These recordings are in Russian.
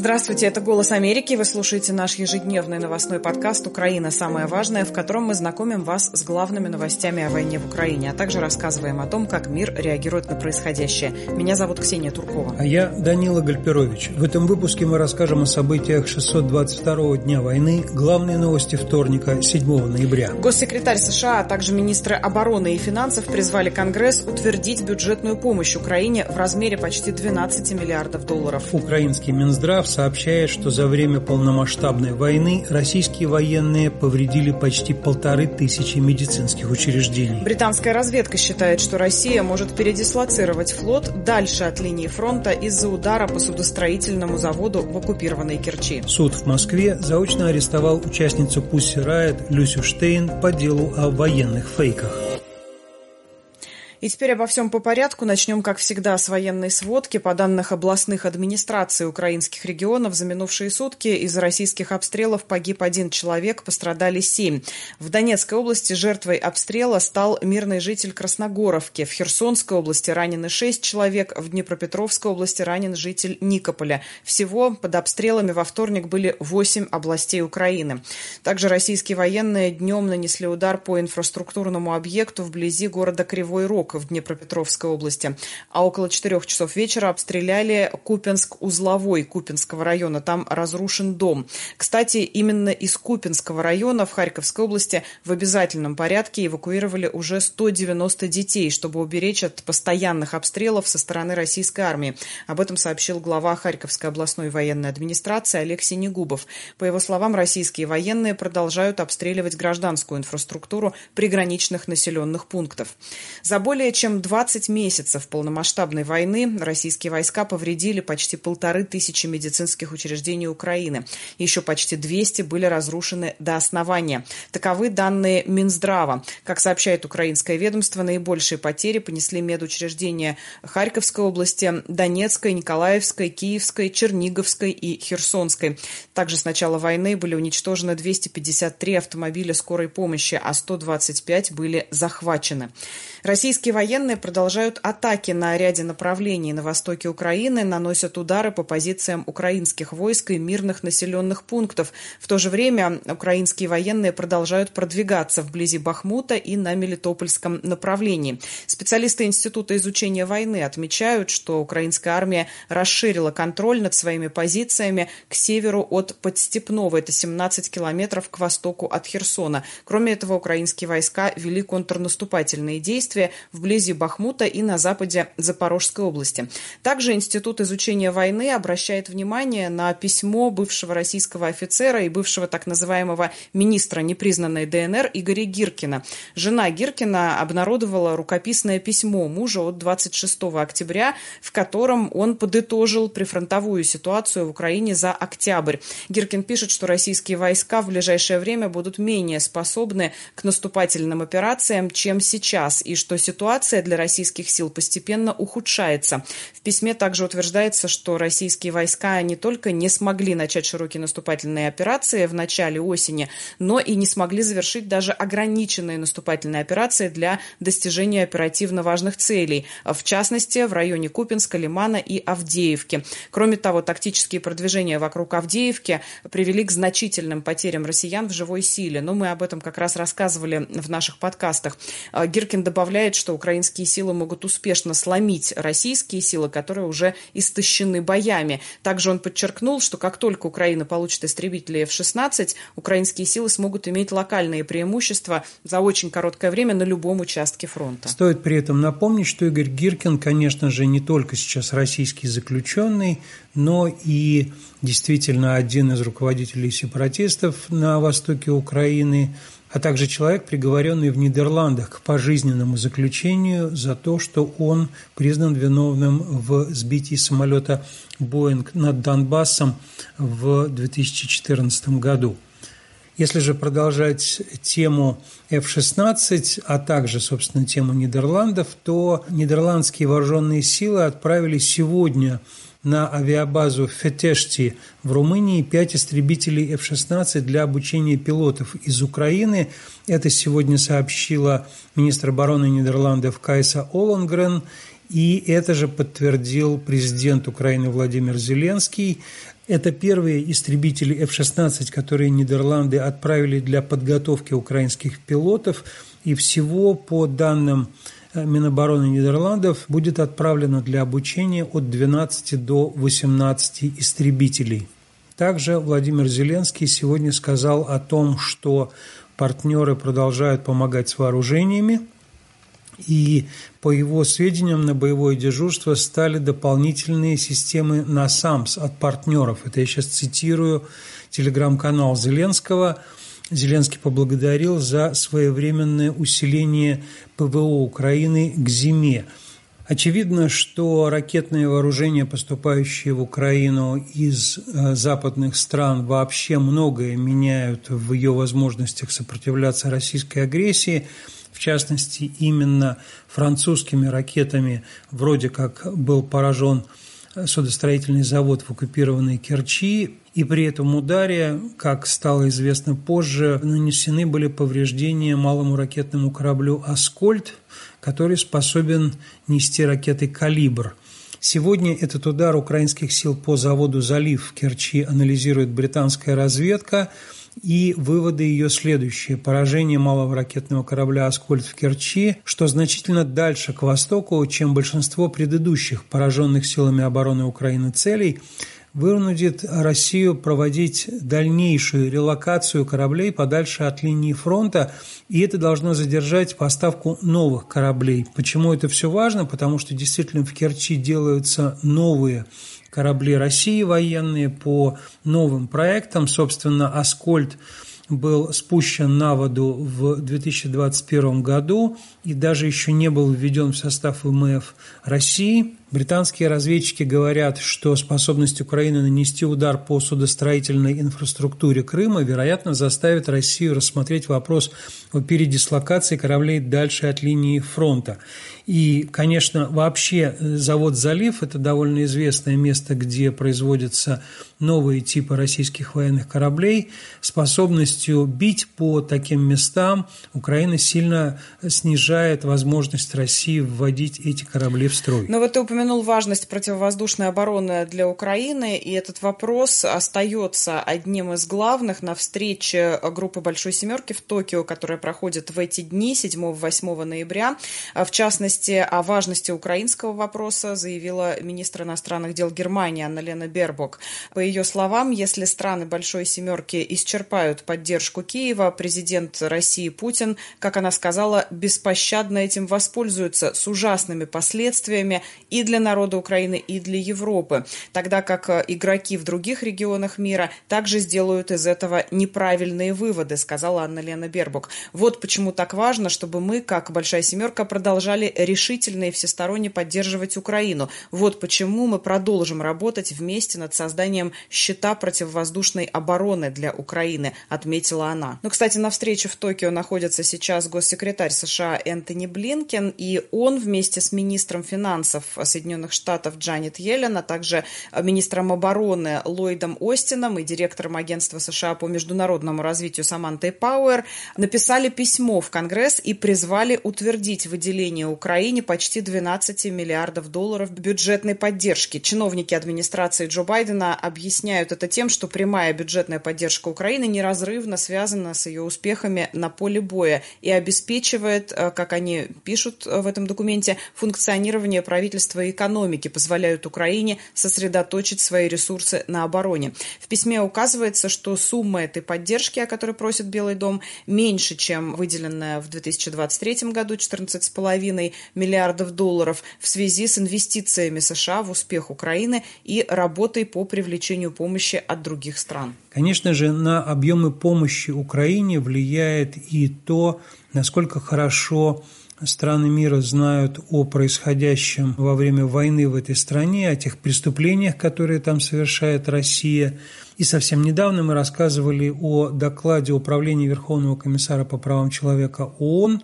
Здравствуйте, это «Голос Америки». Вы слушаете наш ежедневный новостной подкаст «Украина. Самое важное», в котором мы знакомим вас с главными новостями о войне в Украине, а также рассказываем о том, как мир реагирует на происходящее. Меня зовут Ксения Туркова. А я Данила Гальперович. В этом выпуске мы расскажем о событиях 622-го дня войны, главные новости вторника, 7 ноября. Госсекретарь США, а также министры обороны и финансов призвали Конгресс утвердить бюджетную помощь Украине в размере почти 12 миллиардов долларов. Украинский Минздрав сообщает, что за время полномасштабной войны российские военные повредили почти 1500 медицинских учреждений. Британская разведка считает, что Россия может передислоцировать флот дальше от линии фронта из-за удара по судостроительному заводу в оккупированной Керчи. Суд в Москве заочно арестовал участницу Pussy Riot Люсю Штейн по делу о военных фейках. И теперь обо всем по порядку. Начнем, как всегда, с военной сводки. По данным областных администраций украинских регионов, за минувшие сутки из российских обстрелов погиб 1 человек, пострадали 7. В Донецкой области жертвой обстрела стал мирный житель Красногоровки. В Херсонской области ранены 6 человек, в Днепропетровской области ранен житель Никополя. Всего под обстрелами во вторник были 8 областей Украины. Также российские военные днем нанесли удар по инфраструктурному объекту вблизи города Кривой Рог в Днепропетровской области. А около 4 часов вечера обстреляли Купянск-Узловой Купянского района. Там разрушен дом. Кстати, именно из Купянского района в Харьковской области в обязательном порядке эвакуировали уже 190 детей, чтобы уберечь от постоянных обстрелов со стороны российской армии. Об этом сообщил глава Харьковской областной военной администрации Олег Синегубов. По его словам, российские военные продолжают обстреливать гражданскую инфраструктуру приграничных населенных пунктов. За более чем 20 месяцев полномасштабной войны российские войска повредили почти 1500 медицинских учреждений Украины. Еще почти 200 были разрушены до основания. Таковы данные Минздрава. Как сообщает украинское ведомство, наибольшие потери понесли медучреждения Харьковской области, Донецкой, Николаевской, Киевской, Черниговской и Херсонской. Также с начала войны были уничтожены 253 автомобиля скорой помощи, а 125 были захвачены. Российские военные продолжают атаки на ряде направлений на востоке Украины, наносят удары по позициям украинских войск и мирных населенных пунктов. В то же время украинские военные продолжают продвигаться вблизи Бахмута и на Мелитопольском направлении. Специалисты Института изучения войны отмечают, что украинская армия расширила контроль над своими позициями к северу от Подстепного. Это 17 километров к востоку от Херсона. Кроме этого, украинские войска вели контрнаступательные действия вблизи Бахмута и на западе Запорожской области. Также Институт изучения войны обращает внимание на письмо бывшего российского офицера и бывшего так называемого министра непризнанной ДНР Игоря Гиркина. Жена Гиркина обнародовала рукописное письмо мужа от 26 октября, в котором он подытожил прифронтовую ситуацию в Украине за октябрь. Гиркин пишет, что российские войска в ближайшее время будут менее способны к наступательным операциям, чем сейчас, и что ситуация для российских сил постепенно ухудшается. В письме также утверждается, что российские войска не только не смогли начать широкие наступательные операции в начале осени, но и не смогли завершить даже ограниченные наступательные операции для достижения оперативно важных целей, в частности, в районе Купянска, Лимана и Авдеевки. Кроме того, тактические продвижения вокруг Авдеевки привели к значительным потерям россиян в живой силе. Но мы об этом как раз рассказывали в наших подкастах. Гиркин добавляет, что украинские силы могут успешно сломить российские силы, которые уже истощены боями. Также он подчеркнул, что как только Украина получит истребители F-16, украинские силы смогут иметь локальные преимущества за очень короткое время на любом участке фронта. Стоит при этом напомнить, что Игорь Гиркин, конечно же, не только сейчас российский заключенный, но и действительно один из руководителей сепаратистов на востоке Украины, а также человек, приговоренный в Нидерландах к пожизненному заключению за то, что он признан виновным в сбитии самолета «Боинг» над Донбассом в 2014 году. Если же продолжать тему F-16, а также, собственно, тему Нидерландов, то нидерландские вооруженные силы отправили сегодня на авиабазу в Фетешти в Румынии 5 истребителей F-16 для обучения пилотов из Украины. Это сегодня сообщила министр обороны Нидерландов Кайса Олонгрен. И это же подтвердил президент Украины Владимир Зеленский. Это первые истребители F-16, которые Нидерланды отправили для подготовки украинских пилотов. И всего, по данным Минобороны Нидерландов, будет отправлено для обучения от 12 до 18 истребителей. Также Владимир Зеленский сегодня сказал о том, что партнеры продолжают помогать с вооружениями, и, по его сведениям, на боевое дежурство стали дополнительные системы NASAMS от партнеров. Это я сейчас цитирую телеграм-канал Зеленского. Зеленский поблагодарил за своевременное усиление ПВО Украины к зиме. Очевидно, что ракетные вооружения, поступающие в Украину из западных стран, вообще многое меняют в ее возможностях сопротивляться российской агрессии. В частности, именно французскими ракетами вроде как был поражен судостроительный завод в оккупированной Керчи, и при этом ударе, как стало известно позже, нанесены были повреждения малому ракетному кораблю «Аскольд», который способен нести ракеты «Калибр». Сегодня этот удар украинских сил по заводу «Залив» в Керчи анализирует британская разведка, и выводы ее следующие. Поражение малого ракетного корабля «Аскольд» в Керчи, что значительно дальше к востоку, чем большинство предыдущих пораженных силами обороны Украины целей, вынудит Россию проводить дальнейшую релокацию кораблей подальше от линии фронта, и это должно задержать поставку новых кораблей. Почему это все важно? Потому что действительно в Керчи делаются новые корабли России военные по новым проектам. Собственно, «Аскольд» был спущен на воду в 2021 году и даже еще не был введен в состав ВМФ России. Британские разведчики говорят, что способность Украины нанести удар по судостроительной инфраструктуре Крыма, вероятно, заставит Россию рассмотреть вопрос о передислокации кораблей дальше от линии фронта. И, конечно, вообще завод «Залив» – это довольно известное место, где производятся новые типы российских военных кораблей. Способностью бить по таким местам Украина сильно снижает возможность России вводить эти корабли в строй. Но вот ты упомянул важность противовоздушной обороны для Украины, и этот вопрос остается одним из главных на встрече группы «Большой семерки» в Токио, которая проходит в эти дни, 7-8 ноября. В частности, о важности украинского вопроса заявила министр иностранных дел Германии Анна-Лена Бербок. По ее словам, если страны «Большой семерки» исчерпают поддержку Киева, президент России Путин, как она сказала, беспощадно этим воспользуется с ужасными последствиями и для народа Украины, и для Европы, тогда как игроки в других регионах мира также сделают из этого неправильные выводы, сказала Анна-Лена Бербок. Вот почему так важно, чтобы мы, как «Большая семерка», продолжали решительно и всесторонне поддерживать Украину. Вот почему мы продолжим работать вместе над созданием щита противовоздушной обороны для Украины, отметила она. Но, кстати, на встрече в Токио находится сейчас госсекретарь США Энтони Блинкен, и он вместе с министром финансов Соединенных Штатов Джанет Йеллен, а также министром обороны Ллойдом Остином и директором агентства США по международному развитию Самантой Пауэр написали письмо в Конгресс и призвали утвердить выделение Украине почти 12 миллиардов долларов бюджетной поддержки. Чиновники администрации Джо Байдена объясняют это тем, что прямая бюджетная поддержка Украины неразрывно связана с ее успехами на поле боя и обеспечивает, как они пишут в этом документе, функционирование правительства и экономики, позволяют Украине сосредоточить свои ресурсы на обороне. В письме указывается, что сумма этой поддержки, о которой просит Белый дом, меньше, чем выделенная в 2023 году 14,5 миллиардов долларов в связи с инвестициями США в успех Украины и работой по привлечению помощи от других стран. Конечно же, на объемы помощи Украине влияет и то, насколько хорошо страны мира знают о происходящем во время войны в этой стране, о тех преступлениях, которые там совершает Россия. И совсем недавно мы рассказывали о докладе Управления Верховного комиссара по правам человека ООН,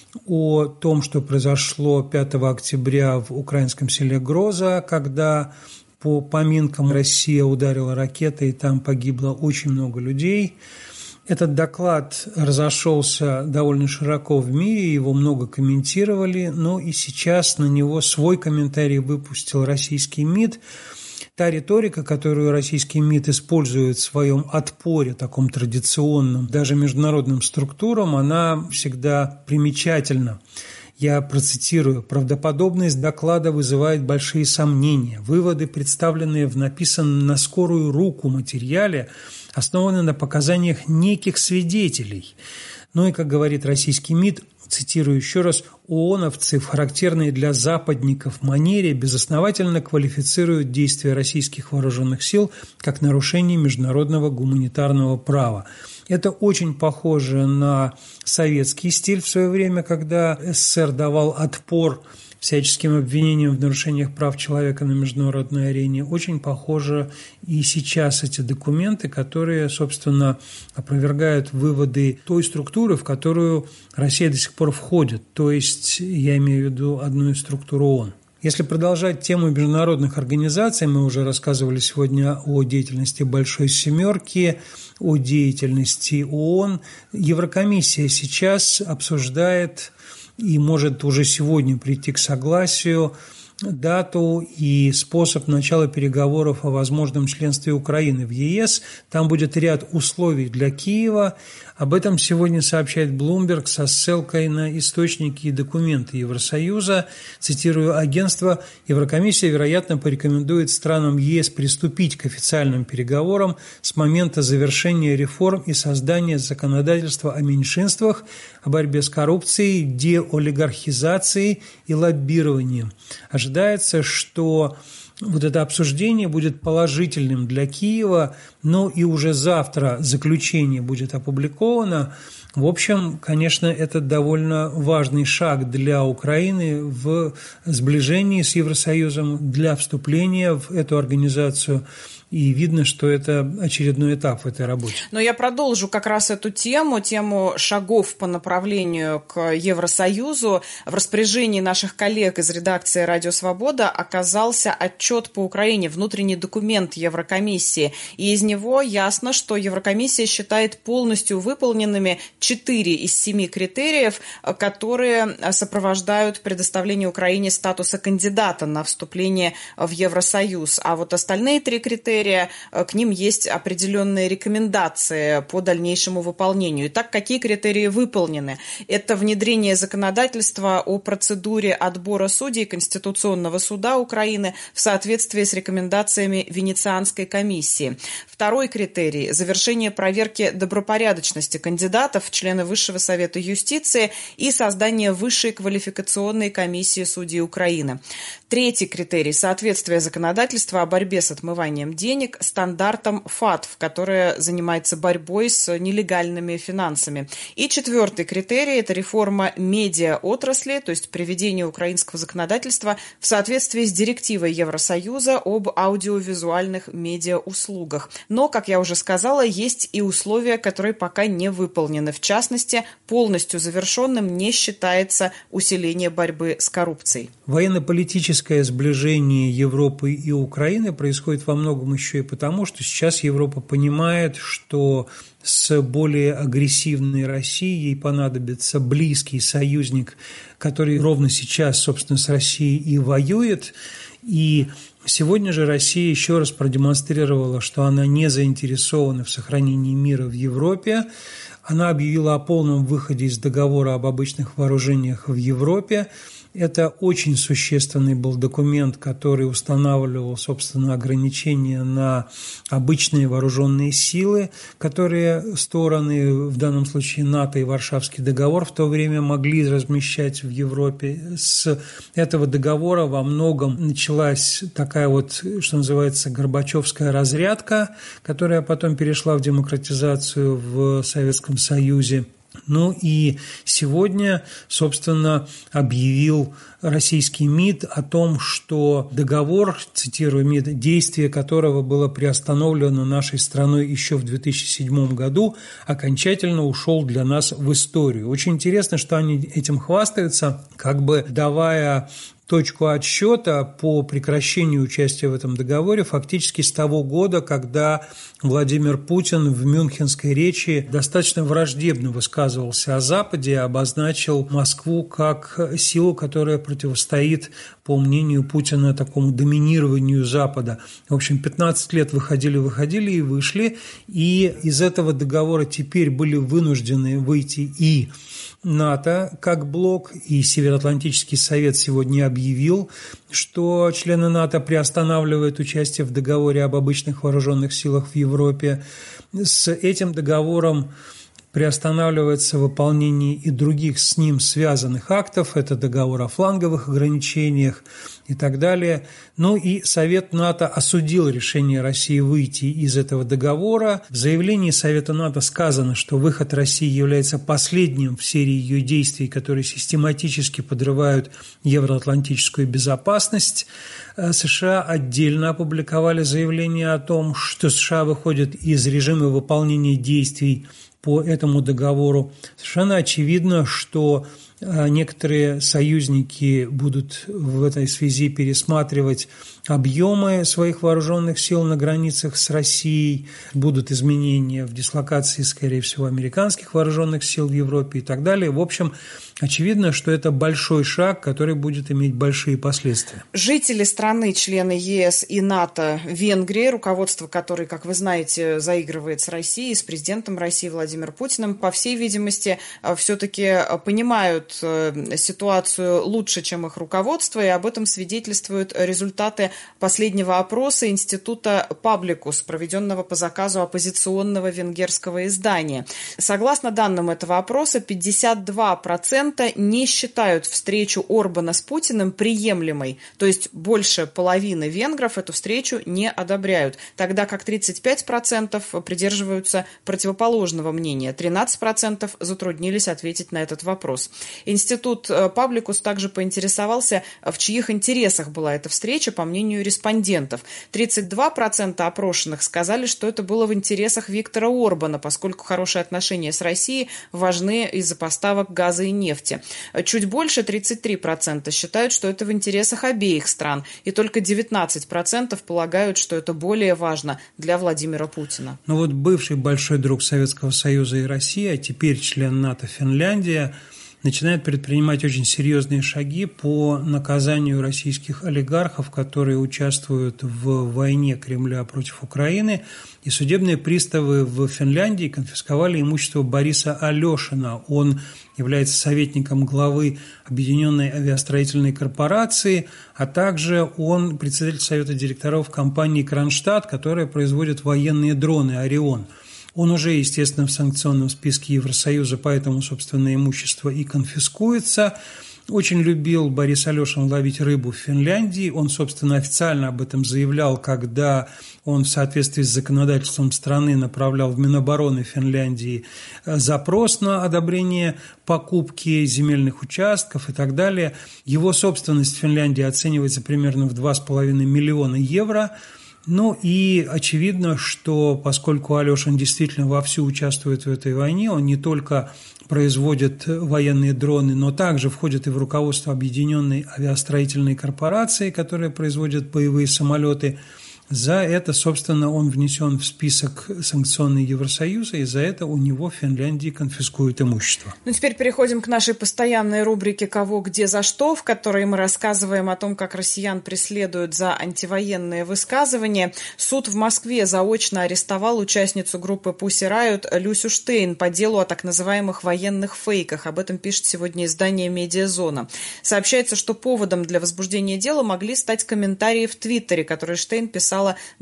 о том, что произошло 5 октября в украинском селе Гроза, когда по поминкам Россия ударила ракетой, и там погибло очень много людей. Этот доклад разошелся довольно широко в мире, его много комментировали, но и сейчас на него свой комментарий выпустил российский МИД. Та риторика, которую российский МИД использует в своем отпоре, таком традиционном, даже международным структурам, она всегда примечательна. Я процитирую: «Правдоподобность доклада вызывает большие сомнения. Выводы, представленные в написанном на скорую руку материале, основаны на показаниях неких свидетелей». Ну и, как говорит российский МИД, цитирую еще раз, «ООНовцы в характерной для западников манере безосновательно квалифицируют действия российских вооруженных сил как нарушение международного гуманитарного права». Это очень похоже на советский стиль в свое время, когда СССР давал отпор всяческим обвинениям в нарушениях прав человека на международной арене. Очень похоже и сейчас эти документы, которые, собственно, опровергают выводы той структуры, в которую Россия до сих пор входит. То есть, я имею в виду одну из структур ООН. Если продолжать тему международных организаций, мы уже рассказывали сегодня о деятельности Большой Семерки, о деятельности ООН. Еврокомиссия сейчас обсуждает и может уже сегодня прийти к согласию дату и способ начала переговоров о возможном членстве Украины в ЕС. Там будет ряд условий для Киева. Об этом сегодня сообщает Bloomberg со ссылкой на источники и документы Евросоюза. Цитирую агентство: «Еврокомиссия, вероятно, порекомендует странам ЕС приступить к официальным переговорам с момента завершения реформ и создания законодательства о меньшинствах, о борьбе с коррупцией, деолигархизацией и лоббированием». Ожидается, что вот это обсуждение будет положительным для Киева, но и уже завтра заключение будет опубликовано. В общем, конечно, это довольно важный шаг для Украины в сближении с Евросоюзом, для вступления в эту организацию. И видно, что это очередной этап в этой работе. Но я продолжу как раз эту тему шагов по направлению к Евросоюзу. В распоряжении наших коллег из редакции «Радио Свобода» оказался отчет по Украине, внутренний документ Еврокомиссии. И из него ясно, что Еврокомиссия считает полностью выполненными 4 из 7 критериев, которые сопровождают предоставление Украине статуса кандидата на вступление в Евросоюз. А вот остальные 3 критерия, к ним есть определенные рекомендации по дальнейшему выполнению. Итак, какие критерии выполнены? Это внедрение законодательства о процедуре отбора судей Конституционного суда Украины в соответствии с рекомендациями Венецианской комиссии. Второй критерий – завершение проверки добропорядочности кандидатов в члены Высшего совета юстиции и создание Высшей квалификационной комиссии судей Украины. Третий критерий – соответствие законодательства о борьбе с отмыванием денег стандартам ФАТФ, которая занимается борьбой с нелегальными финансами. И четвертый критерий – это реформа медиаотрасли, то есть приведение украинского законодательства в соответствии с директивой Евросоюза об аудиовизуальных медиауслугах. Но, как я уже сказала, есть и условия, которые пока не выполнены. В частности, полностью завершенным не считается усиление борьбы с коррупцией. Военно-политическое сближение Европы и Украины происходит во многом еще и потому, что сейчас Европа понимает, что с более агрессивной Россией ей понадобится близкий союзник, который ровно сейчас, собственно, с Россией и воюет. И сегодня же Россия еще раз продемонстрировала, что она не заинтересована в сохранении мира в Европе. Она объявила о полном выходе из договора об обычных вооружениях в Европе. Это очень существенный был документ, который устанавливал, собственно, ограничения на обычные вооруженные силы, которые стороны, в данном случае НАТО и Варшавский договор, в то время могли размещать в Европе. С этого договора во многом началась такая вот, что называется, горбачевская разрядка, которая потом перешла в демократизацию в Советском Союзе. Ну и сегодня, собственно, объявил российский МИД о том, что договор, цитирую МИД, действие которого было приостановлено нашей страной еще в 2007 году, окончательно ушел для нас в историю. Очень интересно, что они этим хвастаются, как бы давая точку отсчета по прекращению участия в этом договоре фактически с того года, когда Владимир Путин в мюнхенской речи достаточно враждебно высказывался о Западе и обозначил Москву как силу, которая противостоит, по мнению Путина, такому доминированию Запада. В общем, 15 лет выходили и вышли, и из этого договора теперь были вынуждены выйти и НАТО как блок, и Североатлантический совет сегодня объявил, что члены НАТО приостанавливают участие в договоре об обычных вооруженных силах в Европе. С этим договором приостанавливается выполнение и других с ним связанных актов, это договор о фланговых ограничениях и так далее. Ну и Совет НАТО осудил решение России выйти из этого договора. В заявлении Совета НАТО сказано, что выход России является последним в серии ее действий, которые систематически подрывают евроатлантическую безопасность. США отдельно опубликовали заявление о том, что США выходят из режима выполнения действий по этому договору. Совершенно очевидно, что некоторые союзники будут в этой связи пересматривать объемы своих вооруженных сил на границах с Россией, будут изменения в дислокации, скорее всего, американских вооруженных сил в Европе и так далее. В общем, очевидно, что это большой шаг, который будет иметь большие последствия. Жители страны, члены ЕС и НАТО, Венгрии, руководство которой, как вы знаете, заигрывает с Россией, с президентом России Владимиром Путиным, по всей видимости, все-таки понимают ситуацию лучше, чем их руководство, и об этом свидетельствуют результаты последнего опроса Института Пабликус, проведенного по заказу оппозиционного венгерского издания. Согласно данным этого опроса, 52% не считают встречу Орбана с Путиным приемлемой, то есть больше половины венгров эту встречу не одобряют, тогда как 35% придерживаются противоположного мнения, 13% затруднились ответить на этот вопрос. Институт Пабликус также поинтересовался, в чьих интересах была эта встреча, по мнению респондентов. 32% опрошенных сказали, что это было в интересах Виктора Орбана, поскольку хорошие отношения с Россией важны из-за поставок газа и нефти. Чуть больше, 33%, считают, что это в интересах обеих стран, и только 19% полагают, что это более важно для Владимира Путина. Ну вот бывший большой друг Советского Союза и России, а теперь член НАТО Финляндия, начинает предпринимать очень серьезные шаги по наказанию российских олигархов, которые участвуют в войне Кремля против Украины. И судебные приставы в Финляндии конфисковали имущество Бориса Алешина. Он является советником главы Объединенной авиастроительной корпорации, а также он председатель совета директоров компании «Кронштадт», которая производит военные дроны «Орион». Он уже, естественно, в санкционном списке Евросоюза, поэтому, собственно, имущество и конфискуется. Очень любил Борис Алешин ловить рыбу в Финляндии. Он, собственно, официально об этом заявлял, когда он в соответствии с законодательством страны направлял в Минобороны Финляндии запрос на одобрение покупки земельных участков и так далее. Его собственность в Финляндии оценивается примерно в 2,5 миллиона евро. Ну и очевидно, что поскольку Алешин действительно вовсю участвует в этой войне, он не только производит военные дроны, но также входит и в руководство Объединенной авиастроительной корпорации, которая производит боевые самолеты. За это, собственно, он внесен в список санкционный Евросоюза, и за это у него в Финляндии конфискуют имущество. Ну, теперь переходим к нашей постоянной рубрике «Кого, где, за что», в которой мы рассказываем о том, как россиян преследуют за антивоенные высказывания. Суд в Москве заочно арестовал участницу группы Pussy Riot Люсю Штейн по делу о так называемых военных фейках. Об этом пишет сегодня издание «Медиазона». Сообщается, что поводом для возбуждения дела могли стать комментарии в Твиттере, которые Штейн писала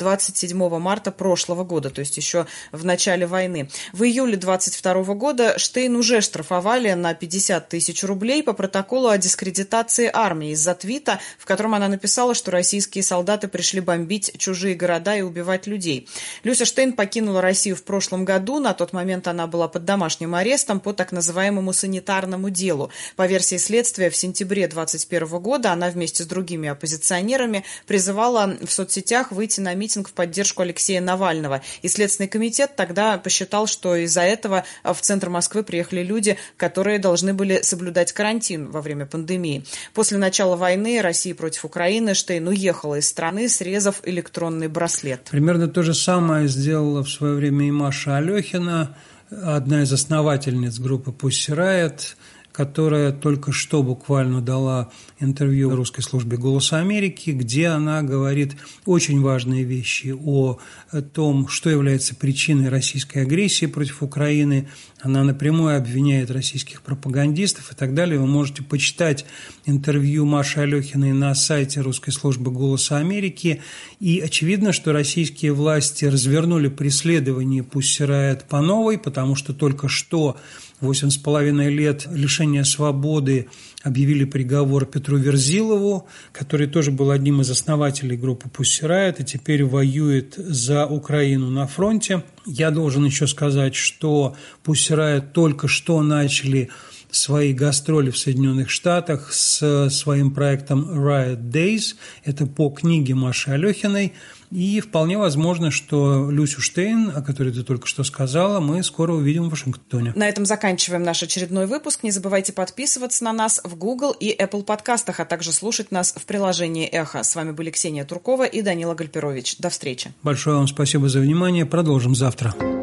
27 марта прошлого года, то есть еще в начале войны. В июле 22 года Штейн уже штрафовали на 50 тысяч рублей по протоколу о дискредитации армии из-за твита, в котором она написала, что российские солдаты пришли бомбить чужие города и убивать людей. Люся Штейн покинула Россию в прошлом году. На тот момент она была под домашним арестом по так называемому санитарному делу. По версии следствия, в сентябре 21 года она вместе с другими оппозиционерами призывала в соцсетях выйти на митинг в поддержку Алексея Навального. И Следственный комитет тогда посчитал, что из-за этого в центр Москвы приехали люди, которые должны были соблюдать карантин во время пандемии. После начала войны России против Украины Штейн уехала из страны, срезав электронный браслет. Примерно то же самое сделала в свое время и Маша Алехина, одна из основательниц группы Pussy Riot, которая только что буквально дала интервью русской службе «Голоса Америки», где она говорит очень важные вещи о том, что является причиной российской агрессии против Украины. Она напрямую обвиняет российских пропагандистов и так далее. Вы можете почитать интервью Маши Алехиной на сайте русской службы «Голоса Америки». И очевидно, что российские власти развернули преследование Pussy Riot по новой, потому что только что 8,5 лет лишения свободы объявили приговор Петру Верзилову, который тоже был одним из основателей группы Pussy Riot и теперь воюет за Украину на фронте. Я должен еще сказать, что Pussy Riot только что начали свои гастроли в Соединенных Штатах с своим проектом Riot Days. Это по книге Маши Алехиной. И вполне возможно, что Люсю Штейн, о которой ты только что сказала, мы скоро увидим в Вашингтоне. На этом заканчиваем наш очередной выпуск. Не забывайте подписываться на нас в Google и Apple подкастах, а также слушать нас в приложении «Эхо». С вами были Ксения Туркова и Данила Гальперович. До встречи. Большое вам спасибо за внимание. Продолжим завтра.